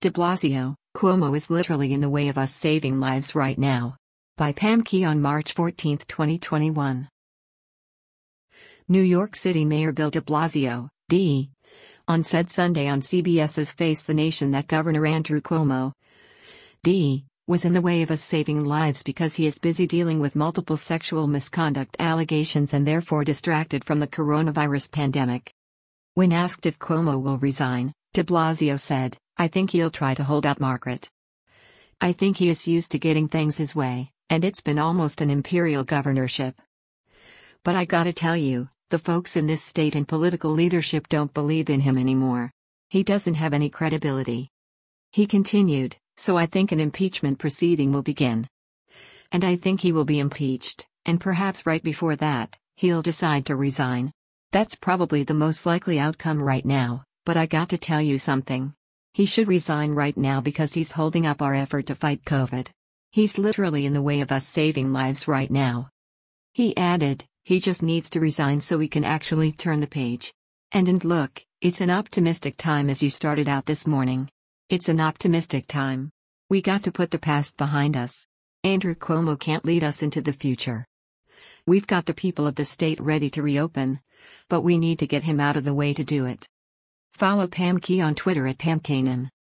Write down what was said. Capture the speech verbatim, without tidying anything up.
De Blasio, Cuomo is literally in the way of us saving lives right now. By Pam Key on March fourteenth, twenty twenty-one. New York City Mayor Bill de Blasio, D. on said Sunday on CBS's Face the Nation that Governor Andrew Cuomo, D. was in the way of us saving lives because he is busy dealing with multiple sexual misconduct allegations and therefore distracted from the coronavirus pandemic. When asked if Cuomo will resign, de Blasio said, "I think he'll try to hold out Margaret. I think he is used to getting things his way, and it's been almost an imperial governorship. But I gotta tell you, the folks in this state and political leadership don't believe in him anymore. He doesn't have any credibility." He continued, "So I think an impeachment proceeding will begin. And I think he will be impeached, and perhaps right before that, he'll decide to resign. That's probably the most likely outcome right now, but I got to tell you something. He should resign right now because he's holding up our effort to fight COVID. He's literally in the way of us saving lives right now." He added, "He just needs to resign so we can actually turn the page. And and look, it's an optimistic time as you started out this morning. It's an optimistic time. We got to put the past behind us. Andrew Cuomo can't lead us into the future. We've got the people of the state ready to reopen, but we need to get him out of the way to do it." Follow Pam Key on Twitter at Pam Kanan.